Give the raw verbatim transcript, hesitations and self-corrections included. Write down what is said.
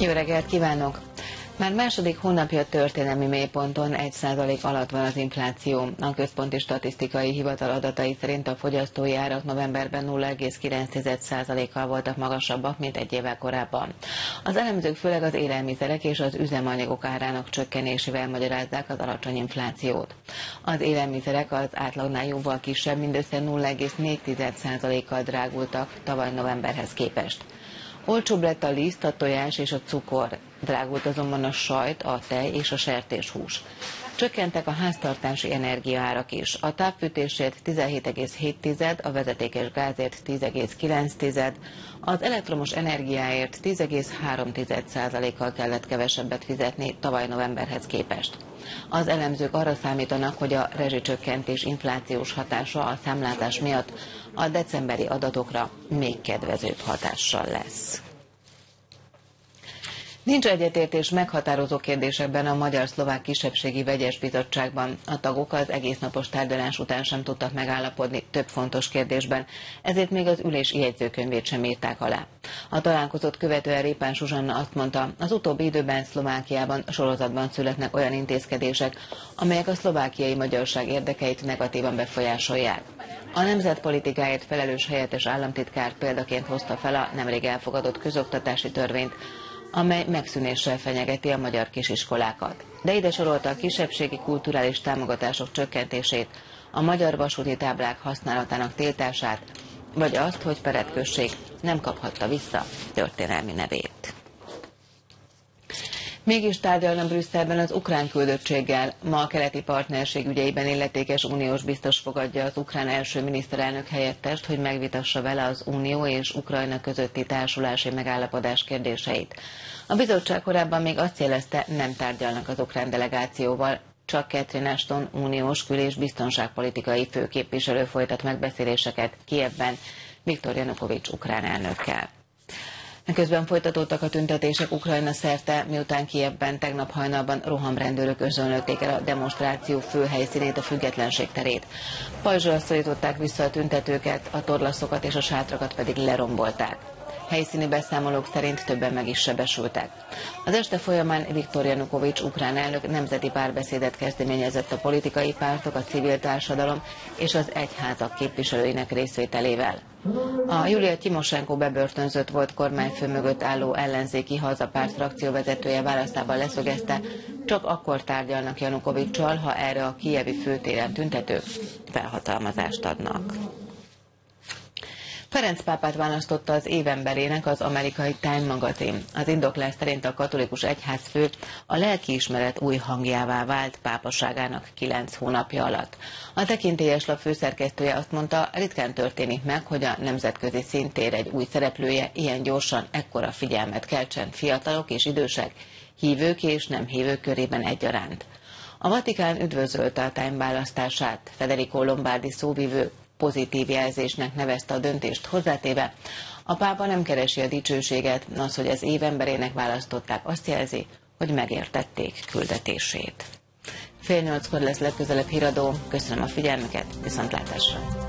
Jó reggelt kívánok! Már második hónapja történelmi mélyponton egy százalék alatt van az infláció. A Központi Statisztikai Hivatal adatai szerint a fogyasztói árak novemberben nulla egész kilenc százalékkal voltak magasabbak, mint egy évvel korábban. Az elemzők főleg az élelmiszerek és az üzemanyagok árának csökkenésével magyarázzák az alacsony inflációt. Az élelmiszerek az átlagnál jóval kisebb, mindössze nulla egész négy százalékkal drágultak tavaly novemberhez képest. Olcsóbb lett a liszt, a tojás és a cukor, drágult azonban a sajt, a tej és a sertéshús. Csökkentek a háztartási energiaárak is. A távfűtésért tizenhét egész hét, a vezetékes gázért tíz egész kilenc, az elektromos energiáért tíz egész három százalékkal kellett kevesebbet fizetni tavaly novemberhez képest. Az elemzők arra számítanak, hogy a rezsicsökkentés inflációs hatása a számlázás miatt a decemberi adatokra még kedvezőbb hatással lesz. Nincs egyetértés meghatározó kérdésekben a Magyar-Szlovák Kisebbségi Vegyes Bizottságban. A tagok az egésznapos tárgyalás után sem tudtak megállapodni több fontos kérdésben, ezért még az ülés jegyzőkönyvét sem írták alá. A találkozót követően Répán Zsuzsanna azt mondta, az utóbbi időben Szlovákiában sorozatban születnek olyan intézkedések, amelyek a szlovákiai magyarság érdekeit negatívan befolyásolják. A nemzetpolitikáért felelős helyettes államtitkár példaként hozta fel a nemrég elfogadott közoktatási törvényt, amely megszűnéssel fenyegeti a magyar kisiskolákat. De ide sorolta a kisebbségi kulturális támogatások csökkentését, a magyar vasúti táblák használatának tiltását, vagy azt, hogy Perett község nem kaphatta vissza történelmi nevét. Mégis tárgyalna Brüsszelben az ukrán küldöttséggel. Ma a keleti partnerség ügyeiben illetékes uniós biztos fogadja az ukrán első miniszterelnök helyettest, hogy megvitassa vele az Unió és Ukrajna közötti társulási megállapodás kérdéseit. A bizottság korábban még azt jelezte, nem tárgyalnak az ukrán delegációval, csak Catherine Ashton uniós kül- és biztonságpolitikai főképviselő folytat megbeszéléseket Kijevben Viktor Janukovics ukrán elnökkel. Közben folytatódtak a tüntetések Ukrajna szerte, miután Kijevben tegnap hajnalban rohamrendőrök özönlötték el a demonstráció fő helyszínét, a Függetlenség terét. Pajzsral szorították vissza a tüntetőket, a torlaszokat és a sátrakat pedig lerombolták. Helyszíni beszámolók szerint többen meg is sebesültek. Az este folyamán Viktor Janukovics ukrán elnök nemzeti párbeszédet kezdeményezett a politikai pártok, a civil társadalom és az egyházak képviselőinek részvételével. A Julia Timosenko bebörtönzött volt kormányfő mögött álló ellenzéki hazapárt frakcióvezetője válaszában leszögezte, csak akkor tárgyalnak Janukovics-sal, ha erre a kijevi főtéren tüntetők felhatalmazást adnak. Ferenc pápát választotta az évemberének az amerikai Time magazin. Az indoklás szerint a katolikus egyházfő a lelkiismeret új hangjává vált pápaságának kilenc hónapja alatt. A tekintélyes lap főszerkesztője azt mondta, ritkán történik meg, hogy a nemzetközi színtér egy új szereplője ilyen gyorsan ekkora figyelmet keltsen fiatalok és idősek, hívők és nem hívők körében egyaránt. A Vatikán üdvözölte a Time választását, Federico Lombardi szóvivő pozitív jelzésnek nevezte a döntést, hozzátéve, a pápa nem keresi a dicsőséget, az, hogy az év emberének választották, azt jelzi, hogy megértették küldetését. Fél nyolckor lesz legközelebb híradó, köszönöm a figyelmüket, viszontlátásra!